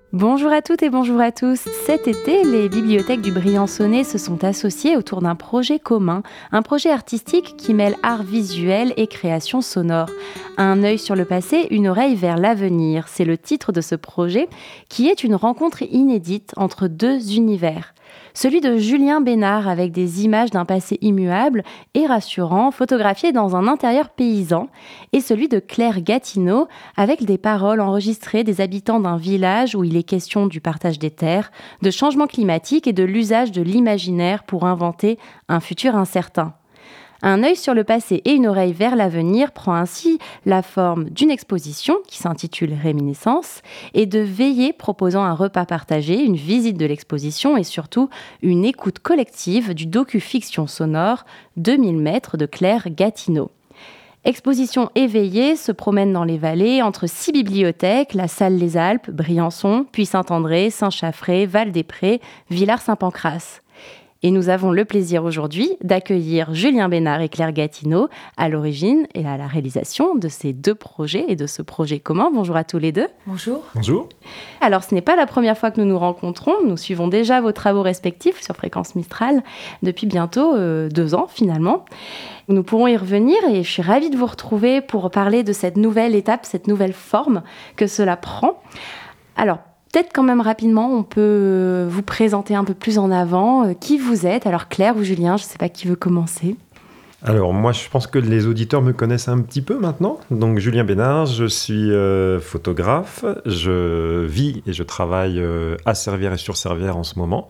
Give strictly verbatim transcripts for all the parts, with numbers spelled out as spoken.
Bonjour à toutes et bonjour à tous. Cet été, les bibliothèques du Briançonnais se sont associées autour d'un projet commun, un projet artistique qui mêle art visuel et création sonore. Un œil sur le passé, une oreille vers l'avenir, c'est le titre de ce projet qui est une rencontre inédite entre deux univers. Celui de Julien Bénard avec des images d'un passé immuable et rassurant, photographiées dans un intérieur paysan, et celui de Claire Gatineau avec des paroles enregistrées des habitants d'un village où il est question du partage des terres, de changement climatique et de l'usage de l'imaginaire pour inventer un futur incertain. Un œil sur le passé et une oreille vers l'avenir prend ainsi la forme d'une exposition qui s'intitule Réminiscence et de veillées proposant un repas partagé, une visite de l'exposition et surtout une écoute collective du docu-fiction sonore deux mille mètres de Claire Gatineau. Exposition éveillée se promène dans les vallées entre six bibliothèques, la Salle Les Alpes, Briançon, puis Saint-André, Saint-Chaffré, Val-des-Prés, Villars-Saint-Pancrace. Et nous avons le plaisir aujourd'hui d'accueillir Julien Bénard et Claire Gatineau à l'origine et à la réalisation de ces deux projets et de ce projet commun. Bonjour à tous les deux. Bonjour. Bonjour. Alors, ce n'est pas la première fois que nous nous rencontrons. Nous suivons déjà vos travaux respectifs sur Fréquence Mistral depuis bientôt euh, deux ans finalement. Nous pourrons y revenir et je suis ravie de vous retrouver pour parler de cette nouvelle étape, cette nouvelle forme que cela prend. Alors, peut-être quand même rapidement, on peut vous présenter un peu plus en avant euh, qui vous êtes. Alors Claire ou Julien, je ne sais pas qui veut commencer. Alors moi, je pense que les auditeurs me connaissent un petit peu maintenant. Donc Julien Bénard, je suis euh, photographe. Je vis et je travaille euh, à Servières et sur Servières en ce moment.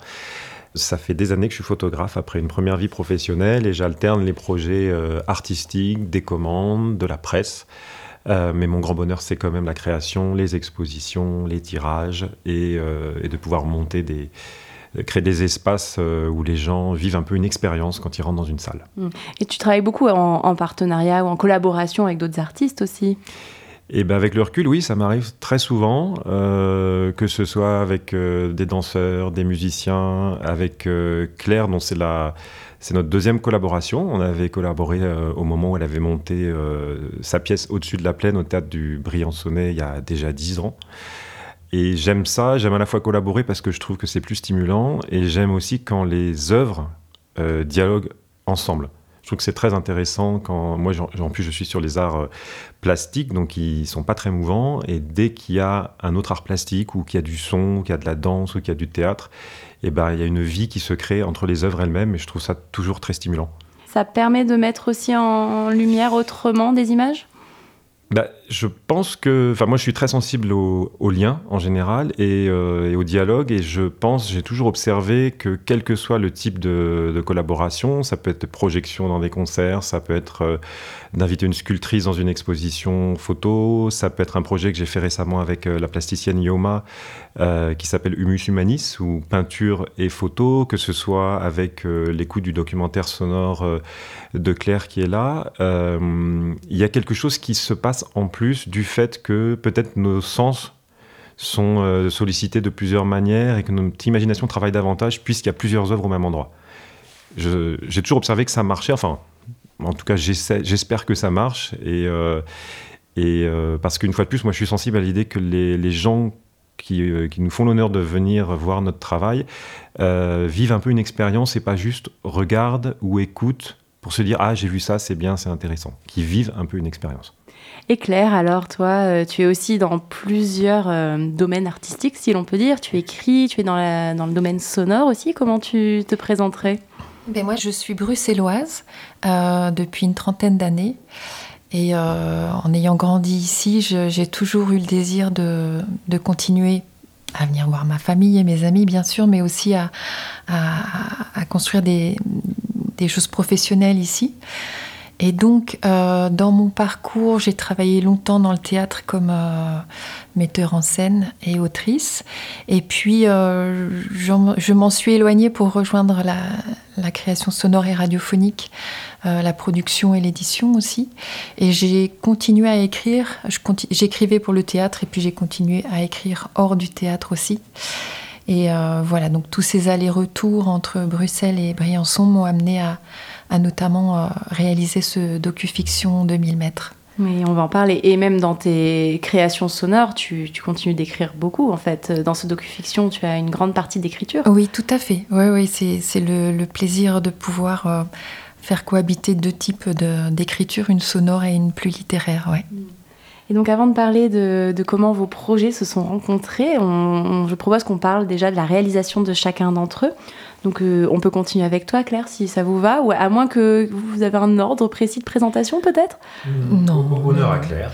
Ça fait des années que je suis photographe après une première vie professionnelle et j'alterne les projets euh, artistiques, des commandes, de la presse. Euh, mais mon grand bonheur, c'est quand même la création, les expositions, les tirages et, euh, et de pouvoir monter des, créer des espaces euh, où les gens vivent un peu une expérience quand ils rentrent dans une salle. Et tu travailles beaucoup en, en partenariat ou en collaboration avec d'autres artistes aussi ? Et ben avec le recul, oui, ça m'arrive très souvent, euh, que ce soit avec euh, des danseurs, des musiciens, avec euh, Claire, dont c'est la... C'est notre deuxième collaboration. On avait collaboré euh, au moment où elle avait monté euh, sa pièce Au-dessus de la plaine au théâtre du Briançonnais il y a déjà dix ans. Et j'aime ça, j'aime à la fois collaborer parce que je trouve que c'est plus stimulant et j'aime aussi quand les œuvres euh, dialoguent ensemble. Je trouve que c'est très intéressant quand... Moi, en plus, je suis sur les arts euh, plastiques, donc ils ne sont pas très mouvants. Et dès qu'il y a un autre art plastique, ou qu'il y a du son, ou qu'il y a de la danse, ou qu'il y a du théâtre, eh ben, il y a une vie qui se crée entre les œuvres elles-mêmes. Et je trouve ça toujours très stimulant. Ça permet de mettre aussi en lumière autrement des images ? Bah, je pense que... Enfin, moi, je suis très sensible au, au lien, en général, et, euh, et au dialogue. Et je pense, j'ai toujours observé que, quel que soit le type de, de collaboration, ça peut être projection dans des concerts, ça peut être euh, d'inviter une sculptrice dans une exposition photo, ça peut être un projet que j'ai fait récemment avec euh, la plasticienne Yoma, euh, qui s'appelle Humus Humanis, ou peinture et photo, que ce soit avec euh, l'écoute du documentaire sonore euh, de Claire qui est là. Euh, il y a quelque chose qui se passe en plus du fait que peut-être nos sens sont euh, sollicités de plusieurs manières et que notre imagination travaille davantage puisqu'il y a plusieurs œuvres au même endroit. Je, j'ai toujours observé que ça marchait, enfin, en tout cas, j'essaie, j'espère que ça marche. Et, euh, et euh, parce qu'une fois de plus, moi, je suis sensible à l'idée que les, les gens qui, euh, qui nous font l'honneur de venir voir notre travail euh, vivent un peu une expérience et pas juste regardent ou écoutent pour se dire « Ah, j'ai vu ça, c'est bien, c'est intéressant », qui vivent un peu une expérience. Et Claire, alors toi, euh, tu es aussi dans plusieurs euh, domaines artistiques, si l'on peut dire. Tu écris, tu es dans, la, dans le domaine sonore aussi. Comment tu te présenterais ? Ben moi, je suis bruxelloise euh, depuis une trentaine d'années. Et euh, en ayant grandi ici, je, j'ai toujours eu le désir de, de continuer à venir voir ma famille et mes amis, bien sûr, mais aussi à, à, à construire des, des choses professionnelles ici. Et donc, euh, dans mon parcours, j'ai travaillé longtemps dans le théâtre comme euh, metteur en scène et autrice. Et puis, euh, je m'en suis éloignée pour rejoindre la, la création sonore et radiophonique, euh, la production et l'édition aussi. Et j'ai continué à écrire. Je continu, j'écrivais pour le théâtre et puis j'ai continué à écrire hors du théâtre aussi. Et euh, voilà, donc tous ces allers-retours entre Bruxelles et Briançon m'ont amené à, à notamment euh, réaliser ce docu-fiction deux mille mètres. Mais on va en parler. Et même dans tes créations sonores, tu, tu continues d'écrire beaucoup, en fait. Dans ce docu-fiction, tu as une grande partie d'écriture. Oui, tout à fait. Oui, oui, c'est, c'est le, le plaisir de pouvoir euh, faire cohabiter deux types de, d'écriture, une sonore et une plus littéraire, ouais. Et donc, avant de parler de, de comment vos projets se sont rencontrés, on, on, je propose qu'on parle déjà de la réalisation de chacun d'entre eux. Donc, euh, on peut continuer avec toi, Claire, si ça vous va, ou à moins que vous avez un ordre précis de présentation, peut-être ? mmh, Non. Honneur à Claire.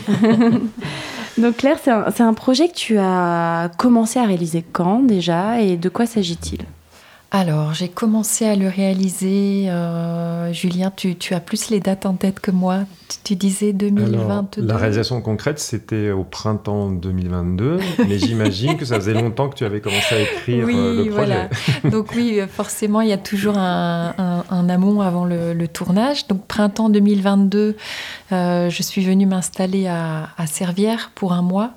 Donc, Claire, c'est un, c'est un projet que tu as commencé à réaliser quand, déjà, et de quoi s'agit-il ? Alors, j'ai commencé à le réaliser, euh, Julien, tu, tu as plus les dates en tête que moi. Tu, tu disais deux mille vingt-deux. Alors, la réalisation concrète, c'était au printemps deux mille vingt-deux, mais j'imagine que ça faisait longtemps que tu avais commencé à écrire oui, euh, le projet. Voilà. Donc oui, forcément, il y a toujours un, un, un amont avant le, le tournage. Donc printemps deux mille vingt-deux, euh, je suis venue m'installer à, à Servières pour un mois.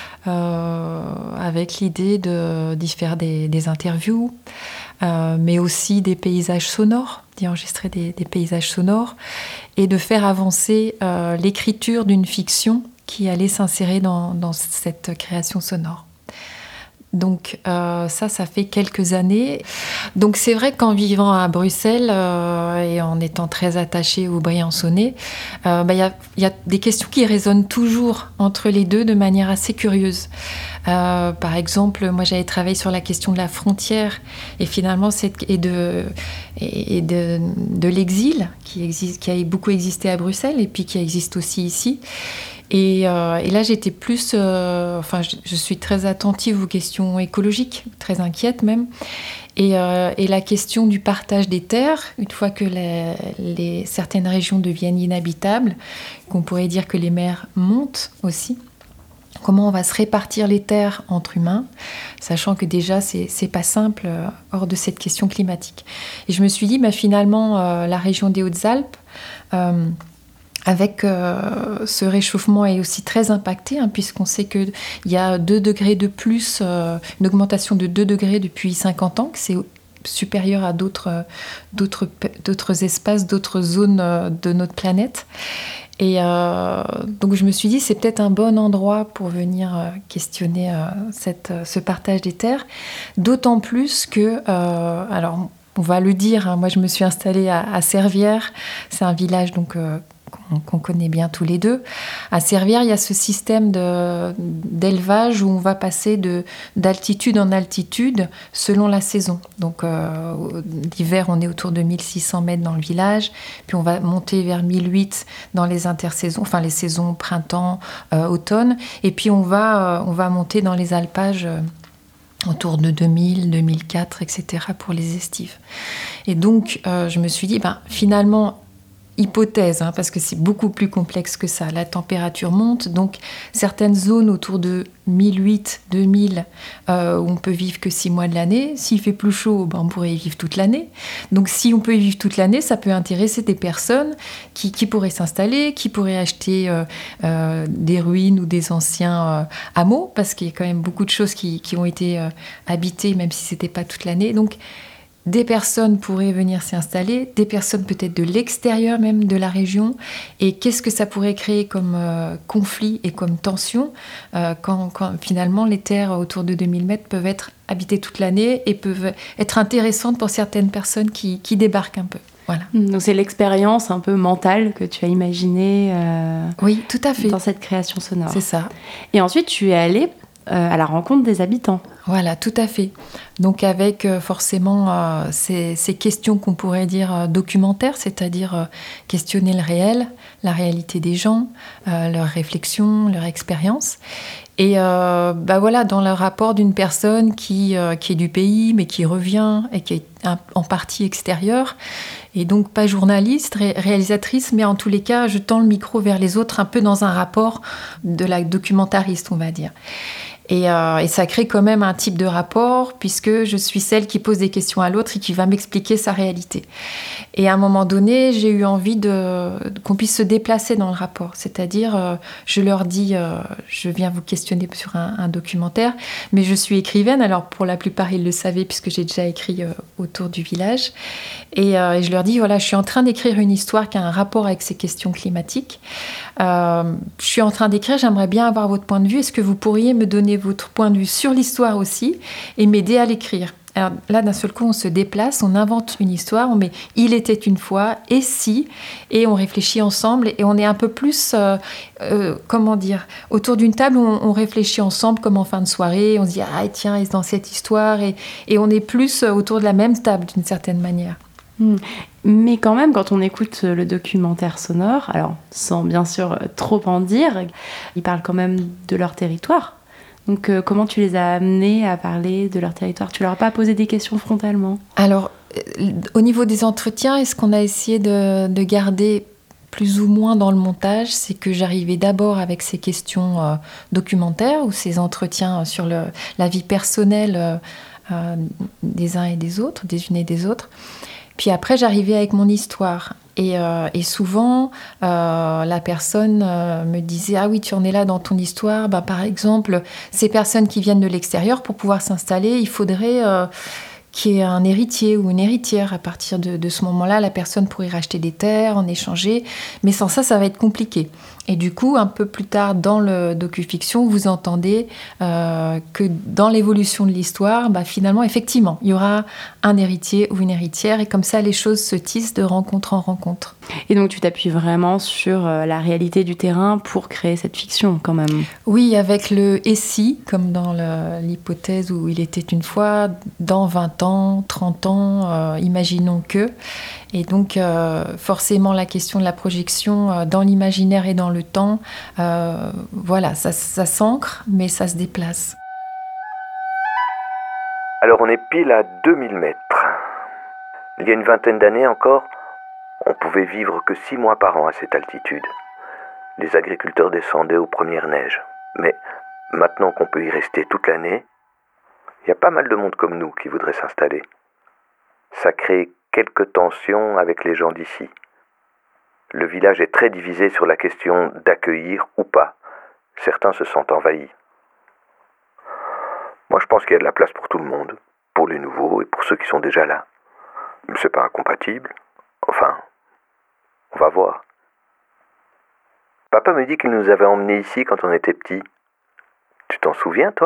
Euh, avec l'idée de, d'y faire des, des interviews, euh, mais aussi des paysages sonores, d'y enregistrer des, des paysages sonores, et de faire avancer euh, l'écriture d'une fiction qui allait s'insérer dans, dans cette création sonore. Donc euh, ça, ça fait quelques années. Donc c'est vrai qu'en vivant à Bruxelles euh, et en étant très attachée au Briançonnais, il euh, bah, y, y a des questions qui résonnent toujours entre les deux de manière assez curieuse. Euh, par exemple, moi j'avais travaillé sur la question de la frontière et finalement cette, et, de, et de, de l'exil qui, existe, qui a beaucoup existé à Bruxelles et puis qui existe aussi ici. Et, euh, et là, j'étais plus... Euh, enfin, je, je suis très attentive aux questions écologiques, très inquiète même. Et, euh, et la question du partage des terres, une fois que les, les, certaines régions deviennent inhabitables, qu'on pourrait dire que les mers montent aussi, comment on va se répartir les terres entre humains, sachant que déjà, c'est, c'est pas simple euh, hors de cette question climatique. Et je me suis dit, bah, finalement, euh, la région des Hautes-Alpes... Euh, avec euh, ce réchauffement est aussi très impacté, hein, puisqu'on sait qu'il y a deux degrés de plus, euh, une augmentation de deux degrés depuis cinquante ans, que c'est supérieur à d'autres, d'autres, d'autres espaces, d'autres zones de notre planète. Et euh, donc je me suis dit, c'est peut-être un bon endroit pour venir euh, questionner euh, cette, ce partage des terres, d'autant plus que, euh, alors on va le dire, hein, moi je me suis installée à, à Servières, c'est un village donc... Euh, qu'on connaît bien tous les deux. À Servières, il y a ce système de, d'élevage où on va passer de, d'altitude en altitude selon la saison. Donc, euh, l'hiver, on est autour de mille six cents mètres dans le village, puis on va monter vers mille huit dans les intersaisons, enfin les saisons printemps, euh, automne, et puis on va, euh, on va monter dans les alpages euh, autour de deux mille, deux mille quatre, et cetera pour les estives. Et donc, euh, je me suis dit, ben, finalement, hypothèse, hein, parce que c'est beaucoup plus complexe que ça. La température monte, donc certaines zones autour de mille huit, deux mille, euh, où on peut vivre que six mois de l'année. S'il fait plus chaud, ben, on pourrait y vivre toute l'année. Donc si on peut y vivre toute l'année, ça peut intéresser des personnes qui, qui pourraient s'installer, qui pourraient acheter euh, euh, des ruines ou des anciens euh, hameaux, parce qu'il y a quand même beaucoup de choses qui, qui ont été euh, habitées, même si c'était pas toute l'année. Donc des personnes pourraient venir s'y installer, des personnes peut-être de l'extérieur même de la région. Et qu'est-ce que ça pourrait créer comme euh, conflit et comme tension euh, quand, quand finalement les terres autour de deux mille mètres peuvent être habitées toute l'année et peuvent être intéressantes pour certaines personnes qui, qui débarquent un peu. Voilà. Donc c'est l'expérience un peu mentale que tu as imaginée euh, oui, tout à fait. Dans cette création sonore. C'est ça. Et ensuite, tu es allée euh, à la rencontre des habitants. Voilà, tout à fait. Donc avec euh, forcément euh, ces, ces questions qu'on pourrait dire euh, documentaires, c'est-à-dire euh, questionner le réel, la réalité des gens, euh, leurs réflexions, leur expérience. Et euh, bah voilà, dans le rapport d'une personne qui, euh, qui est du pays, mais qui revient et qui est un, en partie extérieure, et donc pas journaliste, ré- réalisatrice, mais en tous les cas, je tends le micro vers les autres, un peu dans un rapport de la documentariste, on va dire. Et, euh, et ça crée quand même un type de rapport, puisque je suis celle qui pose des questions à l'autre et qui va m'expliquer sa réalité. Et à un moment donné, j'ai eu envie de, qu'on puisse se déplacer dans le rapport. C'est-à-dire, euh, je leur dis, euh, je viens vous questionner sur un, un documentaire, mais je suis écrivaine. Alors, pour la plupart, ils le savaient, puisque j'ai déjà écrit euh, autour du village. Et, euh, et je leur dis, voilà, je suis en train d'écrire une histoire qui a un rapport avec ces questions climatiques. Euh, je suis en train d'écrire, j'aimerais bien avoir votre point de vue. Est-ce que vous pourriez me donner votre point de vue sur l'histoire aussi et m'aider à l'écrire? Alors là, d'un seul coup, on se déplace, on invente une histoire, on met « il était une fois » et « si » et on réfléchit ensemble et on est un peu plus, euh, euh, comment dire, autour d'une table, on, on réfléchit ensemble comme en fin de soirée, on se dit « ah tiens, dans cette histoire » et, et on est plus autour de la même table d'une certaine manière. Mmh. Mais quand même, quand on écoute le documentaire sonore, alors sans bien sûr trop en dire, ils parlent quand même de leur territoire. Donc, euh, comment tu les as amenés à parler de leur territoire? Tu leur as pas posé des questions frontalement? Alors, euh, au niveau des entretiens, est-ce qu'on a essayé de, de garder plus ou moins dans le montage? C'est que j'arrivais d'abord avec ces questions euh, documentaires ou ces entretiens sur le, la vie personnelle euh, euh, des uns et des autres, des unes et des autres. Puis après, j'arrivais avec mon histoire. Et, euh, et souvent, euh, la personne euh, me disait « Ah oui, tu en es là dans ton histoire. Ben, par exemple, ces personnes qui viennent de l'extérieur, pour pouvoir s'installer, il faudrait euh, qu'il y ait un héritier ou une héritière. À partir de, de ce moment-là, la personne pourrait racheter des terres, en échanger. Mais sans ça, ça va être compliqué. » Et du coup, un peu plus tard dans le docu-fiction, vous entendez euh, que dans l'évolution de l'histoire, bah, finalement, effectivement, il y aura un héritier ou une héritière. Et comme ça, les choses se tissent de rencontre en rencontre. Et donc, tu t'appuies vraiment sur euh, la réalité du terrain pour créer cette fiction, quand même. Oui, avec le « et si », comme dans le, l'hypothèse où il était une fois, dans vingt ans, trente ans, euh, imaginons que... Et donc, euh, forcément, la question de la projection euh, dans l'imaginaire et dans le temps, euh, voilà, ça, ça s'ancre, mais ça se déplace. Alors, on est pile à deux mille mètres. Il y a une vingtaine d'années encore, on pouvait vivre que six mois par an à cette altitude. Les agriculteurs descendaient aux premières neiges. Mais maintenant qu'on peut y rester toute l'année, il y a pas mal de monde comme nous qui voudrait s'installer. Ça crée quelques tensions avec les gens d'ici. Le village est très divisé sur la question d'accueillir ou pas. Certains se sentent envahis. Moi, je pense qu'il y a de la place pour tout le monde, pour les nouveaux et pour ceux qui sont déjà là. C'est pas incompatible. Enfin, on va voir. Papa me dit qu'il nous avait emmenés ici quand on était petits. Tu t'en souviens, toi ?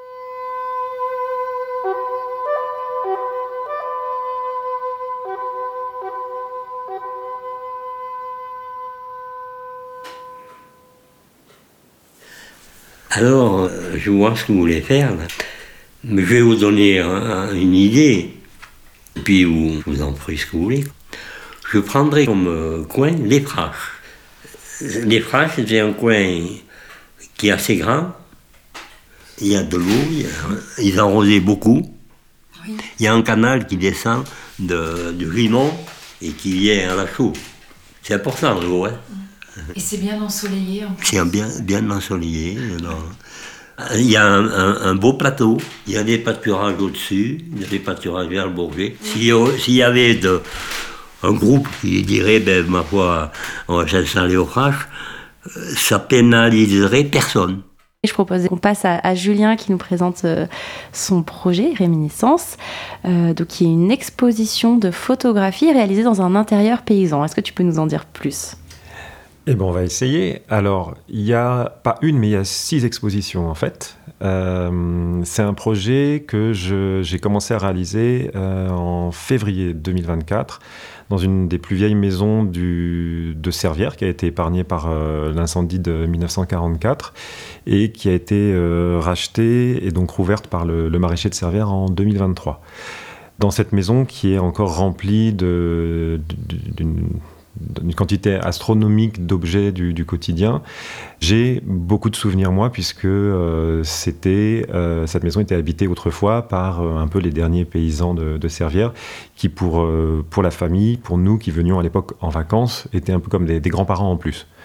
Alors, je vois ce que vous voulez faire, là. Mais je vais vous donner un, une idée, et puis vous, vous en ferez ce que vous voulez. Je prendrai comme coin les Fraches. Les Fraches, c'est un coin qui est assez grand. Il y a de l'eau, il y a, ils arrosaient beaucoup. Oui. Il y a un canal qui descend de, du Rimont et qui vient à la Chaux. C'est important, l'eau, hein. Et c'est bien ensoleillé en plus. C'est bien, bien ensoleillé. Il y a un, un, un beau plateau, il y a des pâturages au-dessus, il y a des pâturages vers le Bourget. Mmh. S'il, s'il y avait de, un groupe qui dirait, ben, ma foi, on va s'installer aux Fraches, ça pénaliserait personne. Je propose qu'on passe à, à Julien qui nous présente euh, son projet Réminiscence, euh, donc qui est une exposition de photographie réalisée dans un intérieur paysan. Est-ce que tu peux nous en dire plus ? Eh bien, on va essayer. Alors, il n'y a pas une, mais il y a six expositions, en fait. Euh, c'est un projet que je, j'ai commencé à réaliser euh, en février deux mille vingt-quatre, dans une des plus vieilles maisons du, de Servières, qui a été épargnée par euh, l'incendie de dix-neuf cent quarante-quatre, et qui a été euh, rachetée et donc rouverte par le, le maraîcher de Servières en deux mille vingt-trois. Dans cette maison qui est encore remplie de, d'une... d'une quantité astronomique d'objets du, du quotidien. J'ai beaucoup de souvenirs, moi, puisque euh, c'était, euh, cette maison était habitée autrefois par euh, un peu les derniers paysans de, de Servières, qui pour, euh, pour la famille, pour nous qui venions à l'époque en vacances, étaient un peu comme des, des grands-parents en plus.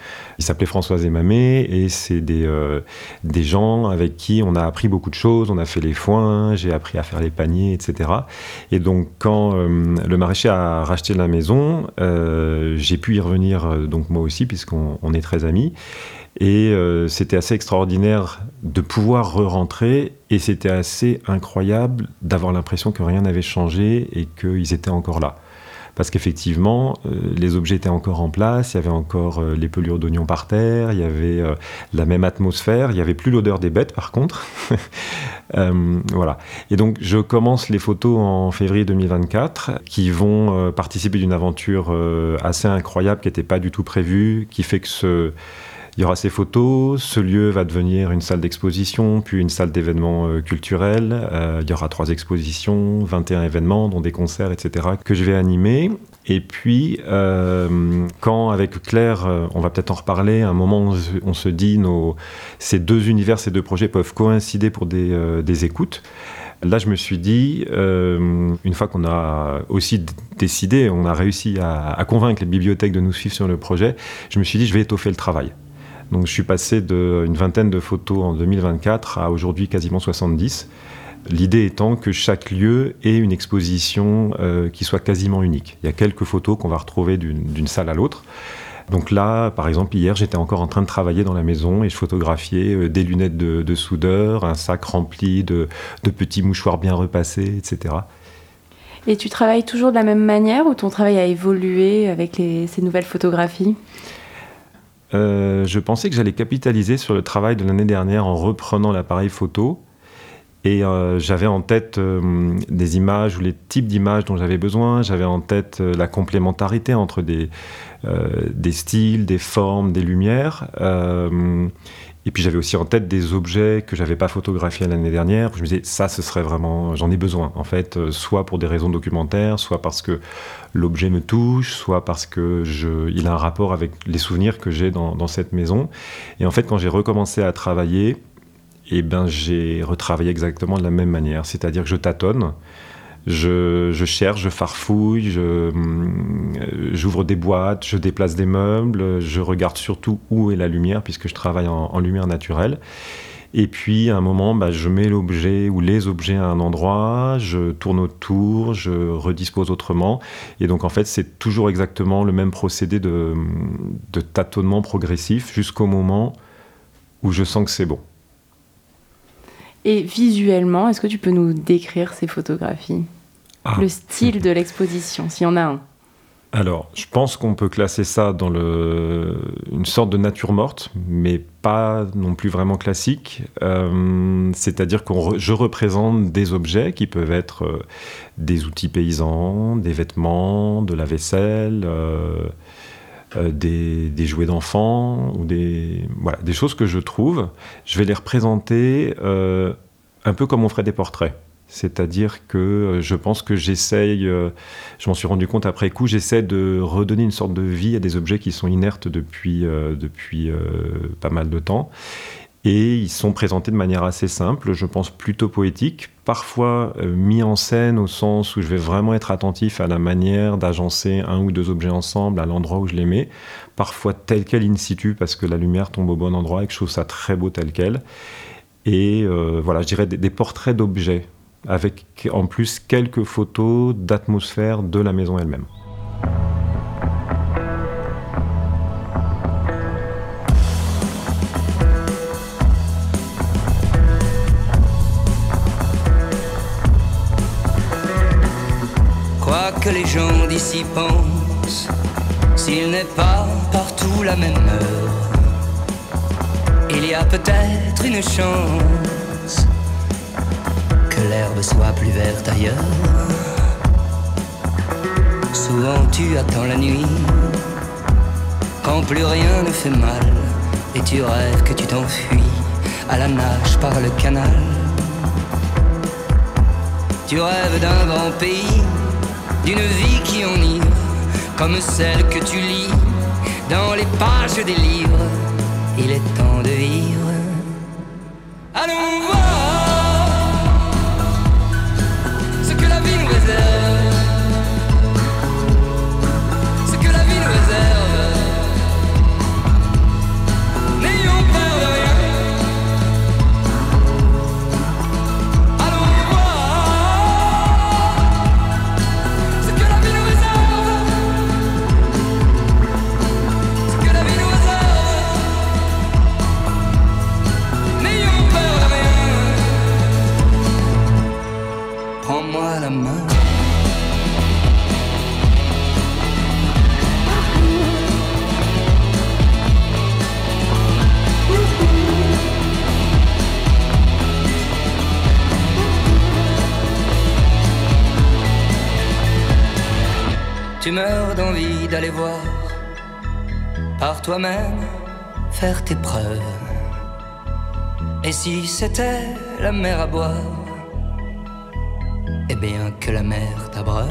Ils s'appelaient Françoise et Mamé, et c'est des, euh, des gens avec qui on a appris beaucoup de choses. On a fait les foins, j'ai appris à faire les paniers, et cetera. Et donc, quand euh, le maraîcher a racheté la maison, euh, j'ai pu y revenir, euh, donc moi aussi, puisqu'on on est très amis. Et euh, c'était assez extraordinaire de pouvoir re-rentrer, et c'était assez incroyable d'avoir l'impression que rien n'avait changé et qu'ils étaient encore là. Parce qu'effectivement, euh, les objets étaient encore en place, il y avait encore euh, les pelures d'oignons par terre, il y avait euh, la même atmosphère, il n'y avait plus l'odeur des bêtes par contre. euh, voilà. Et donc je commence les photos en février deux mille vingt-quatre, qui vont euh, participer d'une aventure euh, assez incroyable qui n'était pas du tout prévue, qui fait que ce... Il y aura ces photos, ce lieu va devenir une salle d'exposition, puis une salle d'événements euh, culturels. Euh, il y aura trois expositions, vingt et un événements, dont des concerts, et cetera, que je vais animer. Et puis, euh, quand avec Claire, euh, on va peut-être en reparler, à un moment on se, on se dit nos, ces deux univers, ces deux projets peuvent coïncider pour des, euh, des écoutes. Là, je me suis dit, euh, une fois qu'on a aussi d- décidé, on a réussi à, à convaincre les bibliothèques de nous suivre sur le projet, je me suis dit, je vais étoffer le travail. Donc je suis passé d'une vingtaine de photos en deux mille vingt-quatre à aujourd'hui quasiment soixante-dix. L'idée étant que chaque lieu ait une exposition euh, qui soit quasiment unique. Il y a quelques photos qu'on va retrouver d'une, d'une salle à l'autre. Donc là, par exemple, hier, j'étais encore en train de travailler dans la maison et je photographiais euh, des lunettes de, de soudeur, un sac rempli de, de petits mouchoirs bien repassés, et cetera. Et tu travailles toujours de la même manière ou ton travail a évolué avec les, ces nouvelles photographies ? Euh, je pensais que j'allais capitaliser sur le travail de l'année dernière en reprenant l'appareil photo. Et euh, j'avais en tête euh, des images ou les types d'images dont j'avais besoin. J'avais en tête euh, la complémentarité entre des, euh, des styles, des formes, des lumières. Euh, et puis j'avais aussi en tête des objets que j'avais pas photographiés l'année dernière. Je me disais, ça, ce serait vraiment... J'en ai besoin, en fait, euh, soit pour des raisons documentaires, soit parce que l'objet me touche, soit parce que je, il a un rapport avec les souvenirs que j'ai dans, dans cette maison. Et en fait, quand j'ai recommencé à travailler, eh ben, j'ai retravaillé exactement de la même manière. C'est-à-dire que je tâtonne, je, je cherche, je farfouille, je, euh, j'ouvre des boîtes, je déplace des meubles, je regarde surtout où est la lumière, puisque je travaille en, en lumière naturelle. Et puis, à un moment, bah, je mets l'objet ou les objets à un endroit, je tourne autour, je redispose autrement. Et donc, en fait, c'est toujours exactement le même procédé de, de tâtonnement progressif jusqu'au moment où je sens que c'est bon. Et visuellement, est-ce que tu peux nous décrire ces photographies ? Ah. Le style de l'exposition, s'il y en a un. Alors, je pense qu'on peut classer ça dans le, une sorte de nature morte, mais pas non plus vraiment classique. Euh, c'est-à-dire que re, je représente des objets qui peuvent être euh, des outils paysans, des vêtements, de la vaisselle, euh, euh, des, des jouets d'enfants, ou des, voilà, des choses que je trouve. Je vais les représenter euh, un peu comme on ferait des portraits. C'est-à-dire que je pense que j'essaye, je m'en suis rendu compte après coup, j'essaie de redonner une sorte de vie à des objets qui sont inertes depuis, euh, depuis euh, pas mal de temps. Et ils sont présentés de manière assez simple, je pense plutôt poétique, parfois euh, mis en scène au sens où je vais vraiment être attentif à la manière d'agencer un ou deux objets ensemble, à l'endroit où je les mets, parfois tel quel in situ parce que la lumière tombe au bon endroit et que je trouve ça très beau tel quel. Et euh, voilà, je dirais des, des portraits d'objets, avec en plus quelques photos d'atmosphère de la maison elle-même. Quoi que les gens d'ici pensent, s'il n'est pas partout la même heure, il y a peut-être une chance que l'herbe soit plus verte ailleurs. Souvent tu attends la nuit, quand plus rien ne fait mal, et tu rêves que tu t'enfuis à la nage par le canal. Tu rêves d'un grand pays, d'une vie qui enivre, comme celle que tu lis dans les pages des livres. Il est temps de vivre. Allons voir ce que la vie nous réserve, ce que la vie nous réserve. d'envie d'aller voir par toi-même faire tes preuves. Et si c'était la mer à boire, eh bien que la mer t'abreuve.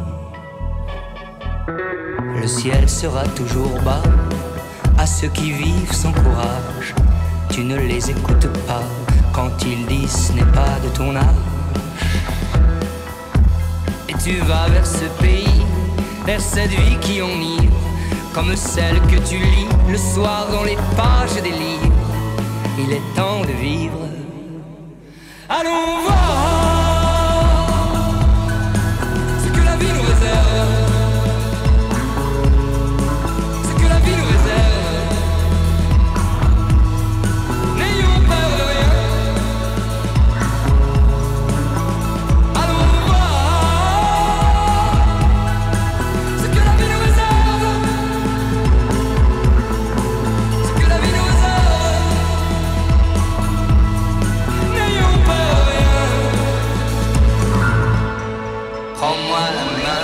Le ciel sera toujours bas à ceux qui vivent sans courage. Tu ne les écoutes pas quand ils disent ce n'est pas de ton âge. Et tu vas vers ce pays, vers cette vie qui enivre, comme celle que tu lis le soir dans les pages des livres. Il est temps de vivre. Allons voir ce que la vie nous réserve. Ce que la vie nous réserve. N'ayons peur de rien. Allons voir ce que la vie nous réserve. Ce que la vie nous réserve. N'ayons peur de rien. Prends-moi la main.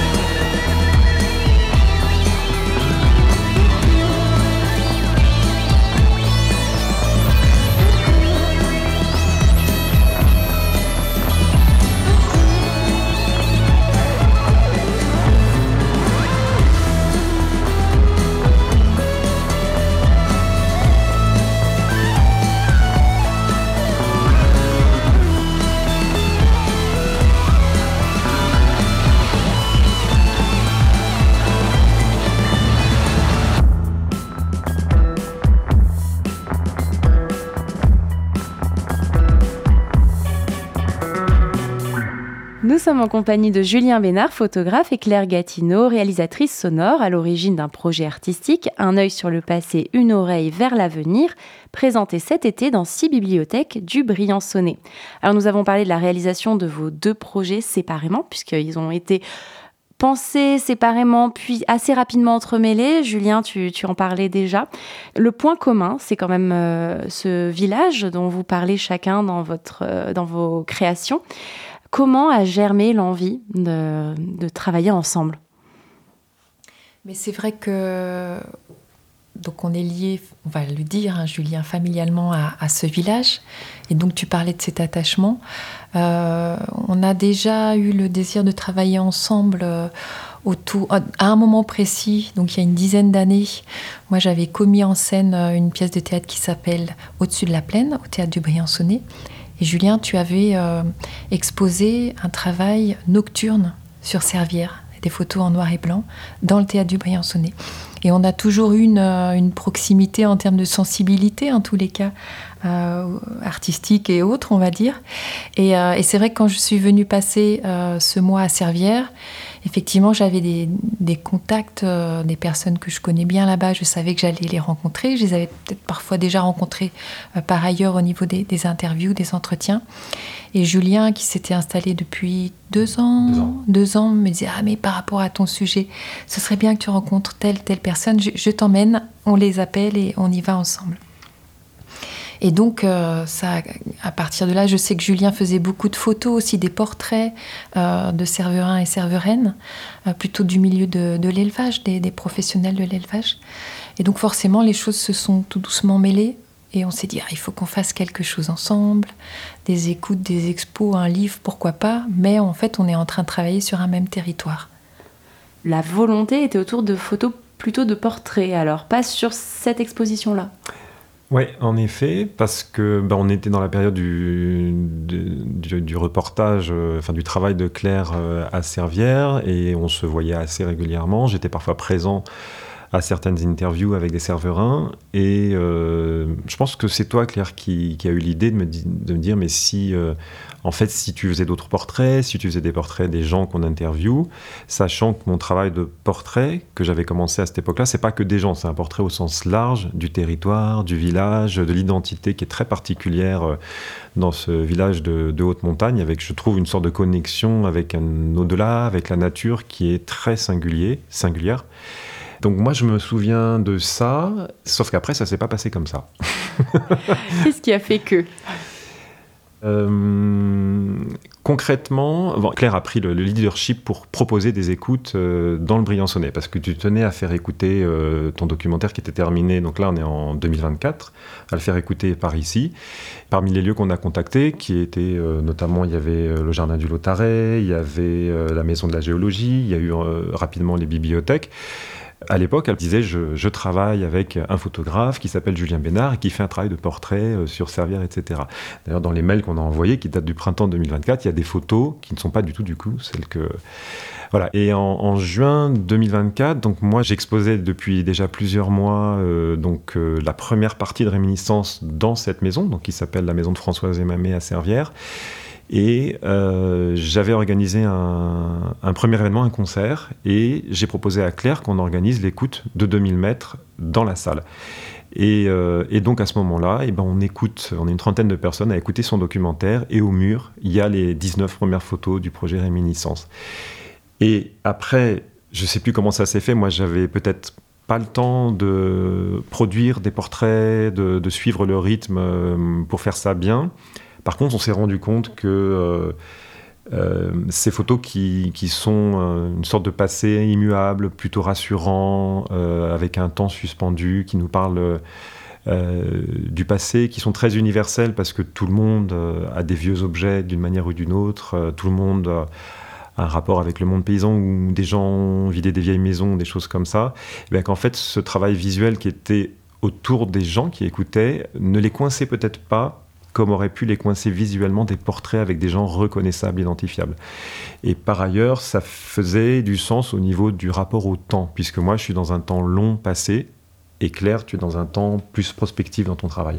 Nous sommes en compagnie de Julien Bénard, photographe, et Claire Gatineau, réalisatrice sonore, à l'origine d'un projet artistique, Un œil sur le passé, une oreille vers l'avenir, présenté cet été dans six bibliothèques du Briançonnais. Alors nous avons parlé de la réalisation de vos deux projets séparément, puisqu'ils ont été pensés séparément, puis assez rapidement entremêlés. Julien, tu, tu en parlais déjà. Le point commun, c'est quand même euh, ce village dont vous parlez chacun dans, votre, euh, dans vos créations. Comment a germé l'envie de, de travailler ensemble ? Mais c'est vrai que donc on est lié, on va le dire, hein, Julien, familialement à, à ce village. Et donc tu parlais de cet attachement. Euh, on a déjà eu le désir de travailler ensemble euh, autour, à un moment précis, donc il y a une dizaine d'années. Moi, j'avais commis en scène une pièce de théâtre qui s'appelle Au-dessus de la plaine, au théâtre du Briançonnais. Et Julien, tu avais euh, exposé un travail nocturne sur Servières, des photos en noir et blanc, dans le théâtre du Briançonnais. Et on a toujours eu une, une proximité en termes de sensibilité, en tous les cas, euh, artistique et autres, on va dire. Et, euh, et c'est vrai que quand je suis venue passer euh, ce mois à Servières, effectivement, j'avais des, des contacts, euh, des personnes que je connais bien là-bas. Je savais que j'allais les rencontrer. Je les avais peut-être parfois déjà rencontrés euh, par ailleurs au niveau des, des interviews, des entretiens. Et Julien, qui s'était installé depuis deux ans, deux ans, deux ans me disait « Ah, mais par rapport à ton sujet, ce serait bien que tu rencontres telle, telle personne. Je, je t'emmène, on les appelle et on y va ensemble. » Et donc, euh, ça, à partir de là, je sais que Julien faisait beaucoup de photos, aussi des portraits euh, de serverins et serveraines, euh, plutôt du milieu de, de l'élevage, des, des professionnels de l'élevage. Et donc, forcément, les choses se sont tout doucement mêlées. Et on s'est dit, ah, il faut qu'on fasse quelque chose ensemble, des écoutes, des expos, un livre, pourquoi pas. Mais en fait, on est en train de travailler sur un même territoire. La volonté était autour de photos plutôt de portraits, alors pas sur cette exposition-là. Oui, en effet, parce que ben, on était dans la période du, du, du reportage, euh, enfin du travail de Claire euh, à Servières, et on se voyait assez régulièrement. J'étais parfois présent à certaines interviews avec des serverins, et euh, je pense que c'est toi, Claire, qui, qui a eu l'idée de me, di- de me dire, mais si, euh, en fait, si tu faisais d'autres portraits, si tu faisais des portraits des gens qu'on interviewe, sachant que mon travail de portrait, que j'avais commencé à cette époque-là, c'est pas que des gens, c'est un portrait au sens large du territoire, du village, de l'identité qui est très particulière euh, dans ce village de, de haute montagne, avec, je trouve, une sorte de connexion avec un au-delà, avec la nature qui est très singulier, singulière. Donc moi, je me souviens de ça, sauf qu'après, ça ne s'est pas passé comme ça. Qu'est-ce qui a fait que euh, concrètement, bon, Claire a pris le, le leadership pour proposer des écoutes euh, dans le Briançonnais, parce que tu tenais à faire écouter euh, ton documentaire qui était terminé, donc là on est en deux mille vingt-quatre, à le faire écouter par ici. Parmi les lieux qu'on a contactés, qui étaient euh, notamment, il y avait euh, le Jardin du Lautaret, il y avait euh, la Maison de la Géologie, il y a eu euh, rapidement les bibliothèques. À l'époque, elle disait je, je travaille avec un photographe qui s'appelle Julien Bénard et qui fait un travail de portrait euh, sur Servières, et cetera. D'ailleurs, dans les mails qu'on a envoyés, qui datent du printemps deux mille vingt-quatre, il y a des photos qui ne sont pas du tout du coup celles que... Voilà. Et en, en juin deux mille vingt-quatre, donc moi j'exposais depuis déjà plusieurs mois euh, donc, euh, la première partie de Réminiscence dans cette maison, donc, qui s'appelle la maison de Françoise et Mamé à Servières. Et euh, j'avais organisé un, un premier événement, un concert, et j'ai proposé à Claire qu'on organise l'écoute de deux mille mètres dans la salle. Et, euh, et donc à ce moment-là, eh ben on écoute, on est une trentaine de personnes à écouter son documentaire, et au mur, il y a les dix-neuf premières photos du projet Réminiscence. Et après, je ne sais plus comment ça s'est fait, moi j'avais peut-être pas le temps de produire des portraits, de, de suivre le rythme pour faire ça bien. Par contre, on s'est rendu compte que euh, euh, ces photos qui, qui sont euh, une sorte de passé immuable, plutôt rassurant, euh, avec un temps suspendu, qui nous parle euh, du passé, qui sont très universels parce que tout le monde euh, a des vieux objets d'une manière ou d'une autre, euh, tout le monde a un rapport avec le monde paysan où des gens vidaient des vieilles maisons, des choses comme ça. Et bien qu'en fait, ce travail visuel qui était autour des gens qui écoutaient ne les coinçait peut-être pas comme aurait pu les coincer visuellement des portraits avec des gens reconnaissables, identifiables. Et par ailleurs, ça faisait du sens au niveau du rapport au temps, puisque moi, je suis dans un temps long passé, et Claire, tu es dans un temps plus prospectif dans ton travail.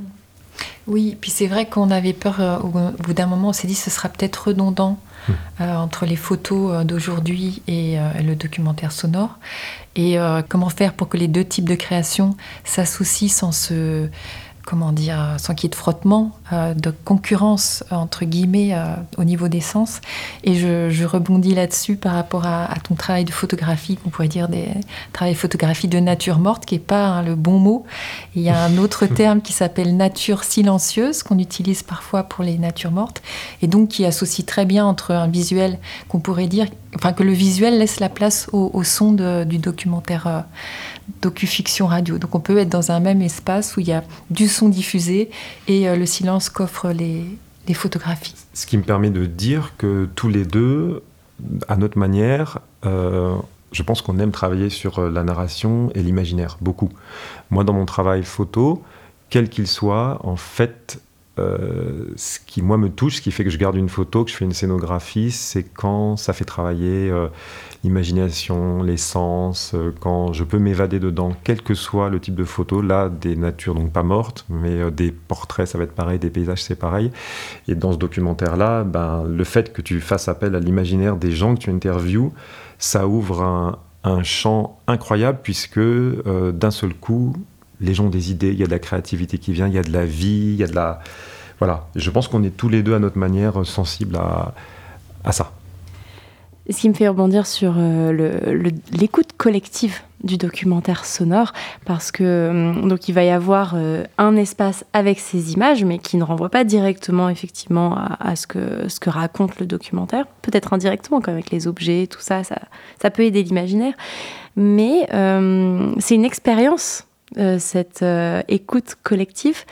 Oui, puis c'est vrai qu'on avait peur, euh, au bout d'un moment, on s'est dit que ce sera peut-être redondant mmh. euh, entre les photos d'aujourd'hui et euh, le documentaire sonore. Et euh, comment faire pour que les deux types de créations s'associent sans se... comment dire, sans qu'il y ait de frottement, euh, de concurrence, entre guillemets, euh, au niveau des sens. Et je, je rebondis là-dessus par rapport à, à ton travail de photographie, qu'on pourrait dire des travail de photographie de nature morte, qui n'est pas hein, le bon mot. Et il y a un autre terme qui s'appelle nature silencieuse, qu'on utilise parfois pour les natures mortes, et donc qui associe très bien entre un visuel qu'on pourrait dire, enfin que le visuel laisse la place au, au son de, du documentaire euh, docu-fiction radio. Donc on peut être dans un même espace où il y a du son diffusé et euh, le silence qu'offrent les, les photographies. Ce qui me permet de dire que tous les deux, à notre manière, euh, je pense qu'on aime travailler sur la narration et l'imaginaire, beaucoup. Moi, dans mon travail photo, quel qu'il soit, en fait, euh, ce qui, moi, me touche, ce qui fait que je garde une photo, que je fais une scénographie, c'est quand ça fait travailler euh, l'imagination, les sens, euh, quand je peux m'évader dedans, quel que soit le type de photo, là, des natures, donc pas mortes, mais euh, des portraits, ça va être pareil, des paysages, c'est pareil. Et dans ce documentaire-là, ben, le fait que tu fasses appel à l'imaginaire des gens que tu interviews, ça ouvre un, un champ incroyable, puisque euh, d'un seul coup, les gens ont des idées, il y a de la créativité qui vient, il y a de la vie, il y a de la... Voilà. Je pense qu'on est tous les deux à notre manière sensibles à, à ça. Ce qui me fait rebondir sur euh, le, le, l'écoute collective du documentaire sonore, parce que donc il va y avoir euh, un espace avec ces images, mais qui ne renvoie pas directement effectivement à, à ce que ce que raconte le documentaire, peut-être indirectement, comme avec les objets, tout ça, ça, ça peut aider l'imaginaire, mais euh, c'est une expérience, euh, cette euh, écoute collective.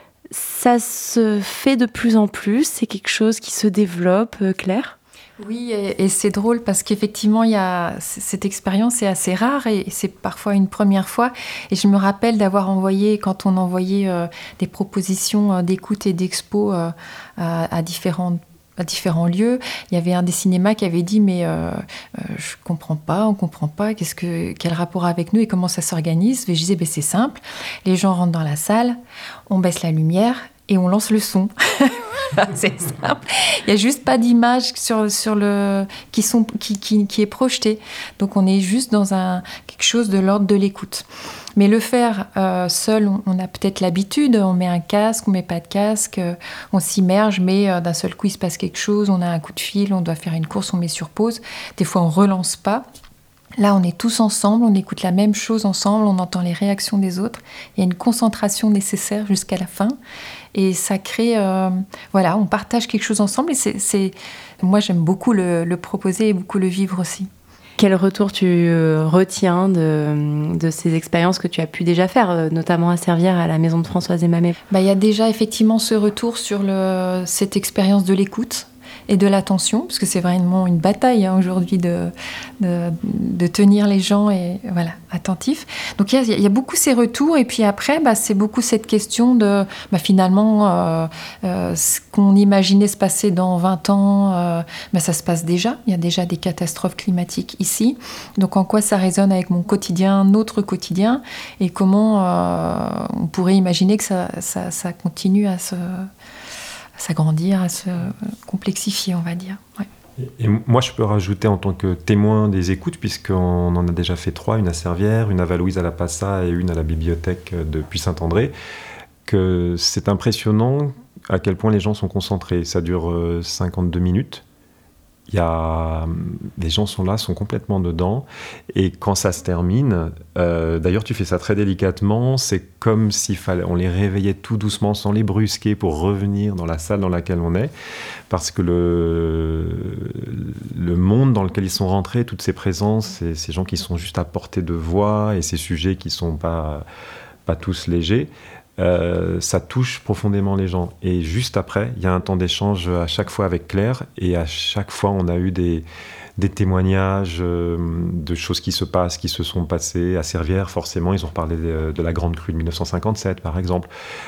Ça se fait de plus en plus, c'est quelque chose qui se développe, euh, Claire ? Oui, et, et c'est drôle parce qu'effectivement, il y a, cette expérience est assez rare et c'est parfois une première fois. Et je me rappelle d'avoir envoyé, quand on envoyait euh, des propositions euh, d'écoute et d'expo euh, à, à différentes à différents lieux, il y avait un des cinémas qui avait dit mais euh, euh, je comprends pas, on comprend pas, qu'est-ce que, quel rapport avec nous et comment ça s'organise. Et je disais ben, c'est simple, les gens rentrent dans la salle, on baisse la lumière et on lance le son. C'est simple. Il n'y a juste pas d'image sur, sur le, qui, sont, qui, qui, qui est projetée. Donc on est juste dans un, quelque chose de l'ordre de l'écoute. Mais le faire euh, seul, on, on a peut-être l'habitude, on met un casque, on ne met pas de casque, euh, on s'immerge, mais euh, d'un seul coup il se passe quelque chose, on a un coup de fil, on doit faire une course, on met sur pause. Des fois on ne relance pas. Là, on est tous ensemble, on écoute la même chose ensemble, on entend les réactions des autres. Il y a une concentration nécessaire jusqu'à la fin. Et ça crée, euh, voilà, on partage quelque chose ensemble. Et c'est, c'est... moi, j'aime beaucoup le, le proposer et beaucoup le vivre aussi. Quel retour tu euh, retiens de, de ces expériences que tu as pu déjà faire, euh, notamment à Servières, à la maison de Françoise Emamé? Bah, il y a déjà effectivement ce retour sur le, cette expérience de l'écoute et de l'attention, parce que c'est vraiment une bataille hein, aujourd'hui de, de, de tenir les gens et, voilà, attentifs. Donc il y a, il y a beaucoup ces retours, et puis après, bah, c'est beaucoup cette question de bah, finalement euh, euh, ce qu'on imaginait se passer dans vingt ans, euh, bah, ça se passe déjà. Il y a déjà des catastrophes climatiques ici. Donc en quoi ça résonne avec mon quotidien, notre quotidien, et comment euh, on pourrait imaginer que ça, ça, ça continue à se... s'agrandir, à se complexifier, on va dire. Ouais. Et moi, je peux rajouter en tant que témoin des écoutes, puisqu'on en a déjà fait trois, une à Servières, une à Valouise à la Passa et une à la bibliothèque de Puy-Saint-André, que c'est impressionnant à quel point les gens sont concentrés. Ça dure cinquante-deux minutes. Il y a, les gens sont là, sont complètement dedans. Et quand ça se termine, euh, d'ailleurs, tu fais ça très délicatement. C'est comme s'il fallait, on les réveillait tout doucement, sans les brusquer, pour revenir dans la salle dans laquelle on est, parce que le le monde dans lequel ils sont rentrés, toutes ces présences, ces, ces gens qui sont juste à portée de voix et ces sujets qui sont pas pas tous légers. Euh, ça touche profondément les gens. Et juste après, il y a un temps d'échange à chaque fois avec Claire, et à chaque fois, on a eu des, des témoignages euh, de choses qui se passent, qui se sont passées à Servières. Forcément, ils ont reparlé de, de la Grande Crue de dix-neuf cent cinquante-sept, par exemple.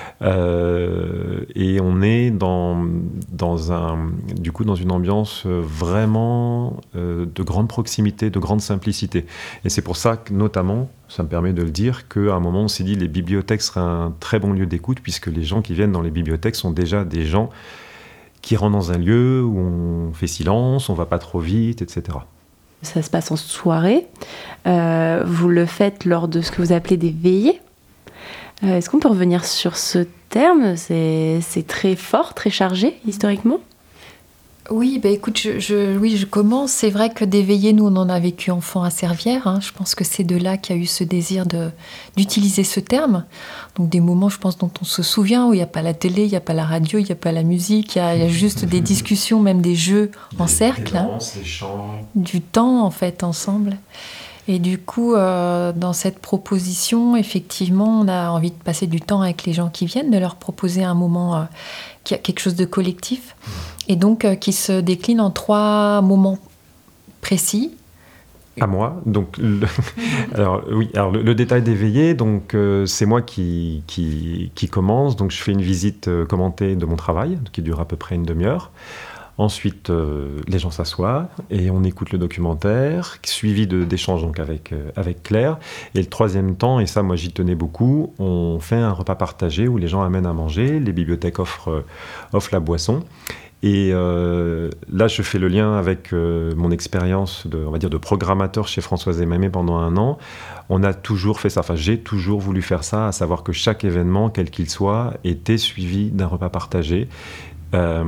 Euh, et on est dans, dans, un, du coup, dans une ambiance vraiment euh, de grande proximité, de grande simplicité. Et c'est pour ça que, notamment, ça me permet de le dire, qu'à un moment, on s'est dit que les bibliothèques seraient un très bon lieu d'écoute, puisque les gens qui viennent dans les bibliothèques sont déjà des gens qui rentrent dans un lieu où on fait silence, on ne va pas trop vite, et cetera. Ça se passe en soirée. Euh, vous le faites lors de ce que vous appelez des veillées. Euh, est-ce qu'on peut revenir sur ce terme ? C'est, c'est très fort, très chargé, historiquement ? Oui, bah écoute, je, je, oui, je commence. C'est vrai que des veillées, nous, on en a vécu enfant à Servières. Hein. Je pense que c'est de là qu'il y a eu ce désir de, d'utiliser ce terme. Donc des moments, je pense, dont on se souvient, où il n'y a pas la télé, il n'y a pas la radio, il n'y a pas la musique, il y a, il y a juste des discussions, même des jeux en les, cercle. Les danses, hein. Les chants. Du temps, en fait, ensemble. Et du coup, euh, dans cette proposition, effectivement, on a envie de passer du temps avec les gens qui viennent, de leur proposer un moment euh, qui a quelque chose de collectif, et donc euh, qui se décline en trois moments précis. À moi, donc le, alors oui, alors le, le détail des veillées, donc euh, c'est moi qui, qui qui commence, donc je fais une visite euh, commentée de mon travail qui dure à peu près une demi-heure. Ensuite, euh, les gens s'assoient et on écoute le documentaire, suivi de, d'échanges donc avec, euh, avec Claire. Et le troisième temps, et ça moi j'y tenais beaucoup, on fait un repas partagé où les gens amènent à manger, les bibliothèques offrent, euh, offrent la boisson. Et euh, là, je fais le lien avec euh, mon expérience de, on va dire, de programmateur chez Françoise Emamé pendant un an. On a toujours fait ça, enfin j'ai toujours voulu faire ça, à savoir que chaque événement, quel qu'il soit, était suivi d'un repas partagé. Euh,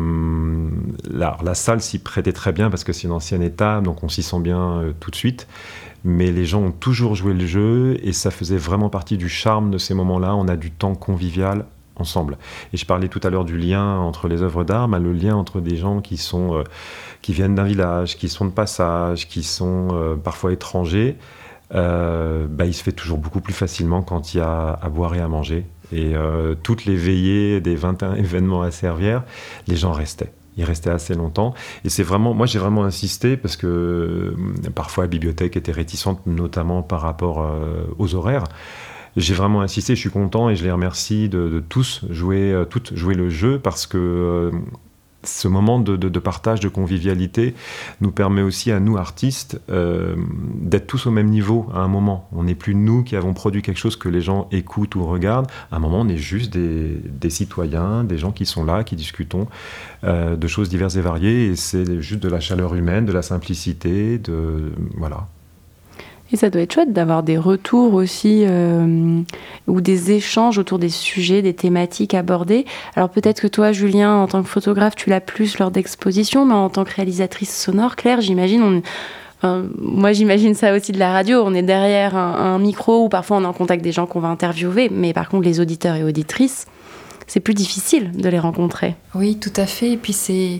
la, la salle s'y prêtait très bien parce que c'est une ancienne étable, donc on s'y sent bien euh, tout de suite. Mais les gens ont toujours joué le jeu et ça faisait vraiment partie du charme de ces moments-là. On a du temps convivial ensemble. Et je parlais tout à l'heure du lien entre les œuvres d'art, mais le lien entre des gens qui sont, euh, qui viennent d'un village, qui sont de passage, qui sont euh, parfois étrangers. Euh, bah, il se fait toujours beaucoup plus facilement quand il y a à boire et à manger. Et euh, toutes les veillées des vingt et un événements à Servières, les gens restaient. Ils restaient assez longtemps. Et c'est vraiment, moi j'ai vraiment insisté parce que euh, parfois la bibliothèque était réticente, notamment par rapport euh, aux horaires. J'ai vraiment insisté, je suis content et je les remercie de, de tous jouer, euh, toutes jouer le jeu parce que euh, ce moment de, de, de partage, de convivialité nous permet aussi à nous artistes euh, d'être tous au même niveau à un moment. On n'est plus nous qui avons produit quelque chose que les gens écoutent ou regardent. À un moment, on est juste des, des citoyens, des gens qui sont là, qui discutons euh, de choses diverses et variées. Et c'est juste de la chaleur humaine, de la simplicité, de voilà. Et ça doit être chouette d'avoir des retours aussi, euh, ou des échanges autour des sujets, des thématiques abordées. Alors peut-être que toi, Julien, en tant que photographe, tu l'as plus lors d'expositions, mais en tant que réalisatrice sonore, Claire, j'imagine, on, enfin, moi j'imagine ça aussi de la radio, on est derrière un, un micro, ou parfois on est en contact des gens qu'on va interviewer, mais par contre les auditeurs et auditrices, c'est plus difficile de les rencontrer. Oui, tout à fait. Et puis c'est,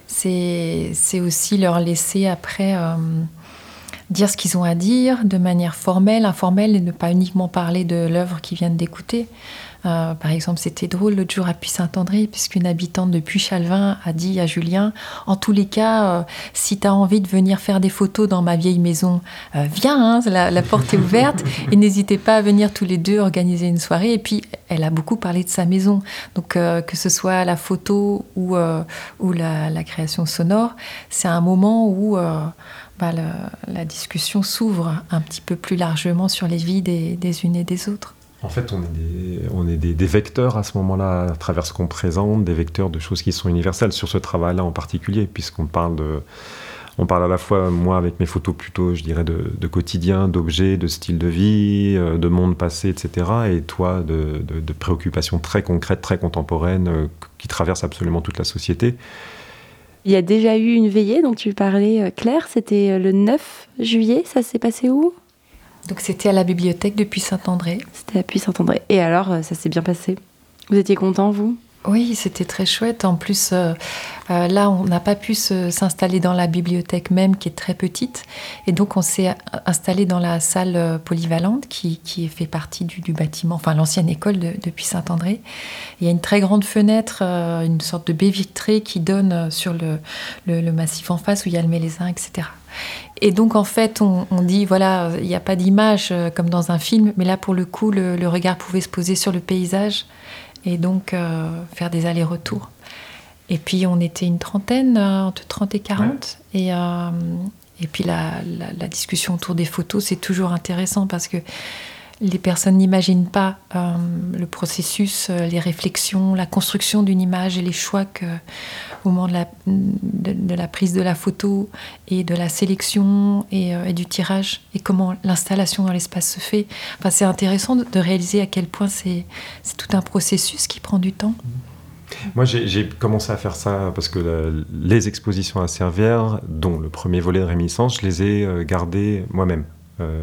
c'est, c'est aussi leur laisser après euh, dire ce qu'ils ont à dire de manière formelle, informelle, et ne pas uniquement parler de l'œuvre qu'ils viennent d'écouter. Euh, par exemple, c'était drôle l'autre jour à Puy-Saint-André, puisqu'une habitante de Puy-Chalvin a dit à Julien, en tous les cas, euh, si tu as envie de venir faire des photos dans ma vieille maison, euh, viens, hein, la, la porte est ouverte, et n'hésitez pas à venir tous les deux organiser une soirée. Et puis, elle a beaucoup parlé de sa maison, donc euh, que ce soit la photo ou, euh, ou la, la création sonore, c'est un moment où euh, bah, le, la discussion s'ouvre un petit peu plus largement sur les vies des, des unes et des autres. En fait, on est, des, on est des, des vecteurs à ce moment-là, à travers ce qu'on présente, des vecteurs de choses qui sont universelles, sur ce travail-là en particulier, puisqu'on parle de... On parle à la fois, moi, avec mes photos plutôt, je dirais, de, de quotidien, d'objets, de style de vie, de monde passé, et cetera. Et toi, de, de, de préoccupations très concrètes, très contemporaines, euh, qui traversent absolument toute la société. Il y a déjà eu une veillée dont tu parlais, Claire, c'était le neuf juillet, ça s'est passé où ? Donc c'était à la bibliothèque de Puy-Saint-André. C'était à Puy-Saint-André. Et alors, ça s'est bien passé ? Vous étiez content, vous ? Oui, c'était très chouette. En plus, euh, euh, là, on n'a pas pu se, s'installer dans la bibliothèque même, qui est très petite. Et donc, on s'est installé dans la salle polyvalente, qui, qui fait partie du, du bâtiment, enfin, l'ancienne école de, de Puy-Saint-André. Il y a une très grande fenêtre, euh, une sorte de baie vitrée qui donne sur le, le, le massif en face, où il y a le Mélézin, et cetera. Et donc, en fait, on, on dit, voilà, il n'y a pas d'image euh, comme dans un film, mais là, pour le coup, le, le regard pouvait se poser sur le paysage et donc euh, faire des allers-retours. Et puis, on était une trentaine, euh, entre trente et quarante. Ouais. Et, euh, et puis, la, la, la discussion autour des photos, c'est toujours intéressant parce que les personnes n'imaginent pas euh, le processus, euh, les réflexions, la construction d'une image et les choix que, au moment de la, de, de la prise de la photo et de la sélection et, euh, et du tirage, et comment l'installation dans l'espace se fait. Enfin, c'est intéressant de, de réaliser à quel point c'est, c'est tout un processus qui prend du temps. Moi, j'ai, j'ai commencé à faire ça parce que la, les expositions à Servières, dont le premier volet de Réminiscence, je les ai euh, gardées moi-même. Euh,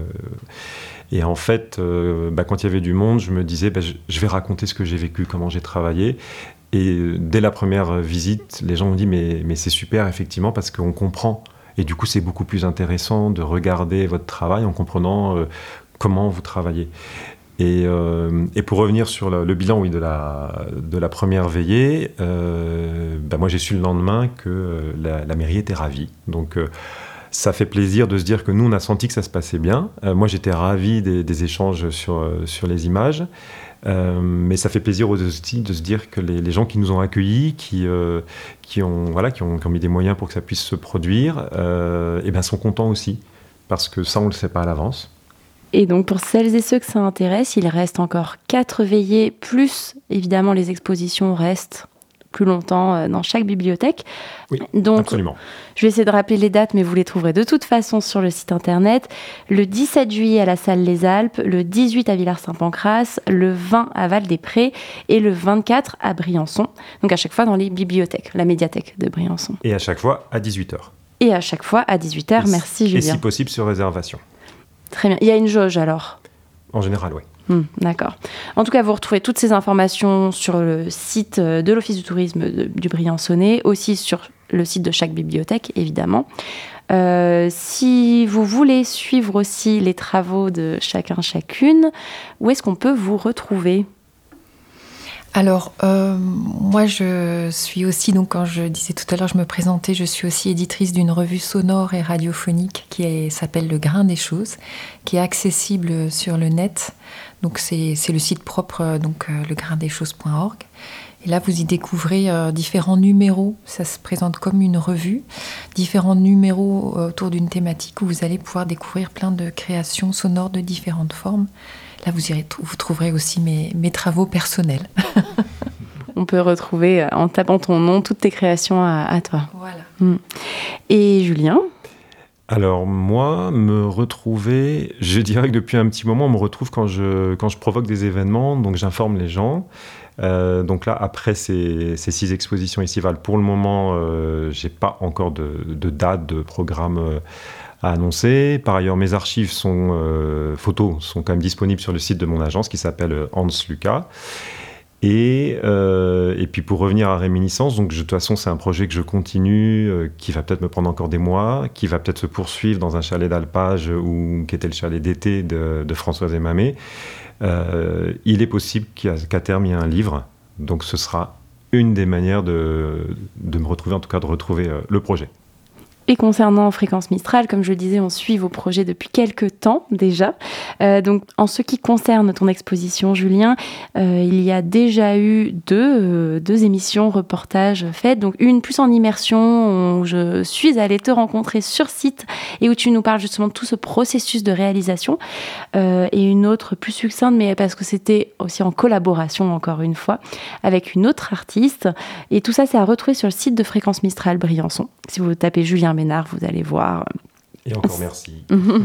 Et en fait, euh, bah, quand il y avait du monde, je me disais, bah, je, je vais raconter ce que j'ai vécu, comment j'ai travaillé. Et euh, dès la première visite, les gens m'ont dit, mais, mais c'est super, effectivement, parce qu'on comprend. Et du coup, c'est beaucoup plus intéressant de regarder votre travail en comprenant euh, comment vous travaillez. Et, euh, et pour revenir sur le, le bilan oui, de, la, de la première veillée, euh, bah, moi, j'ai su le lendemain que euh, la, la mairie était ravie. Donc, euh, ça fait plaisir de se dire que nous, on a senti que ça se passait bien. Euh, moi, j'étais ravi des, des échanges sur, sur les images. Euh, mais ça fait plaisir aussi de se dire que les, les gens qui nous ont accueillis, qui, euh, qui, ont, voilà, qui, ont, qui ont mis des moyens pour que ça puisse se produire, euh, et ben, sont contents aussi. Parce que ça, on ne le sait pas à l'avance. Et donc, pour celles et ceux que ça intéresse, il reste encore quatre veillées, plus, évidemment, les expositions restent plus longtemps dans chaque bibliothèque. Oui, donc, absolument. Je vais essayer de rappeler les dates, mais vous les trouverez de toute façon sur le site internet. Le dix-sept juillet à la salle Les Alpes, le dix-huit à Villars-Saint-Pancrace, le vingt à Val-des-Prés et le vingt-quatre à Briançon. Donc à chaque fois dans les bibliothèques, la médiathèque de Briançon. Et à chaque fois à dix-huit heures. Et à chaque fois à dix-huit heures, et merci Julien. Et si possible sur réservation. Très bien. Il y a une jauge alors ? En général, oui. Mmh, d'accord. En tout cas, vous retrouvez toutes ces informations sur le site de l'Office du tourisme de, du Briançonnais, aussi sur le site de chaque bibliothèque, évidemment. Euh, si vous voulez suivre aussi les travaux de chacun, chacune, où est-ce qu'on peut vous retrouver ? Alors, euh, moi, je suis aussi, donc quand je disais tout à l'heure, je me présentais, je suis aussi éditrice d'une revue sonore et radiophonique qui est, s'appelle Le Grain des Choses, qui est accessible sur le net. Donc, c'est, c'est le site propre, donc euh, le grain des choses point org. Et là, vous y découvrez euh, différents numéros. Ça se présente comme une revue. Différents numéros euh, autour d'une thématique où vous allez pouvoir découvrir plein de créations sonores de différentes formes. Là, vous, irez, vous trouverez aussi mes, mes travaux personnels. On peut retrouver, en tapant ton nom, toutes tes créations à, à toi. Voilà. Mmh. Et Julien ? Alors moi, me retrouver, je dirais que depuis un petit moment, on me retrouve quand je, quand je provoque des événements, donc j'informe les gens. Euh, donc là, après ces, ces six expositions estivales, pour le moment, euh, j'ai pas encore de, de date, de programme euh, à annoncer. Par ailleurs, mes archives sont, euh, photos sont quand même disponibles sur le site de mon agence qui s'appelle Hans Lucas. Et, euh, et puis pour revenir à Réminiscence, donc je, de toute façon c'est un projet que je continue, euh, qui va peut-être me prendre encore des mois, qui va peut-être se poursuivre dans un chalet d'alpage ou qui était le chalet d'été de, de Françoise et Mamé. Euh, il est possible qu'à, qu'à terme il y ait un livre, donc ce sera une des manières de, de me retrouver, en tout cas de retrouver euh, le projet. Et concernant Fréquence Mistral, comme je le disais, on suit vos projets depuis quelques temps déjà. Euh, donc, en ce qui concerne ton exposition, Julien, euh, il y a déjà eu deux, euh, deux émissions, reportages faites. Donc, une plus en immersion, où je suis allée te rencontrer sur site et où tu nous parles justement de tout ce processus de réalisation. Euh, et une autre plus succincte, mais parce que c'était aussi en collaboration, encore une fois, avec une autre artiste. Et tout ça, c'est à retrouver sur le site de Fréquence Mistral Briançon. Si vous tapez Julien Ménard, vous allez voir. Et encore merci.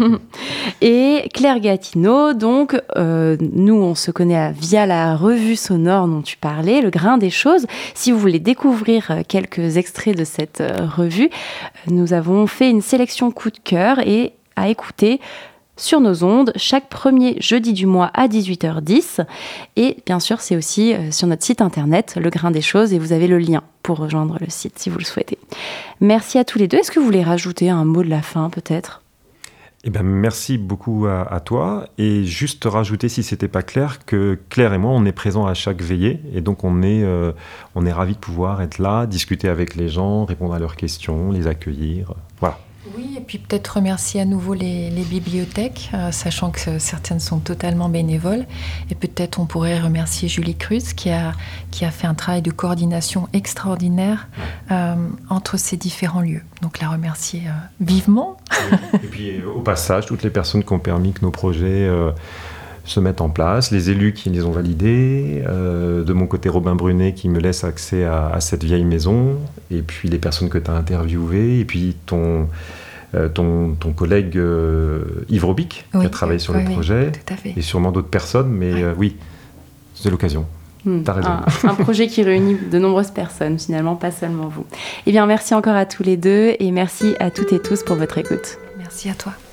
Et Claire Gatineau, donc, euh, nous, on se connaît via la revue sonore dont tu parlais, Le Grain des Choses. Si vous voulez découvrir quelques extraits de cette euh, revue, nous avons fait une sélection coup de cœur et à écouter sur nos ondes chaque premier jeudi du mois à dix-huit heures dix. Et bien sûr, c'est aussi euh, sur notre site internet, Le Grain des Choses, et vous avez le lien pour rejoindre le site si vous le souhaitez. Merci à tous les deux. Est-ce que vous voulez rajouter un mot de la fin, peut-être ? Eh ben, merci beaucoup à, à toi. Et juste rajouter, si ce n'était pas clair, que Claire et moi, on est présents à chaque veillée. Et donc, on est, euh, on est ravis de pouvoir être là, discuter avec les gens, répondre à leurs questions, les accueillir. Voilà. Oui, et puis peut-être remercier à nouveau les, les bibliothèques, euh, sachant que certaines sont totalement bénévoles. Et peut-être on pourrait remercier Julie Cruz qui a, qui a fait un travail de coordination extraordinaire euh, entre ces différents lieux. Donc la remercier euh, vivement. Et puis au passage, toutes les personnes qui ont permis que nos projets euh, se mettent en place, les élus qui les ont validés, euh, de mon côté Robin Brunet qui me laisse accès à, à cette vieille maison, et puis les personnes que tu as interviewées, et puis ton, euh, ton, ton collègue euh, Yves Robic oui, qui a travaillé sur oui, le projet, tout à fait. Et sûrement d'autres personnes, mais oui, euh, oui c'est l'occasion. Mmh, T'as raison. Un, un projet qui réunit de nombreuses personnes, finalement, pas seulement vous. Eh bien, merci encore à tous les deux, et merci à toutes et tous pour votre écoute. Merci à toi.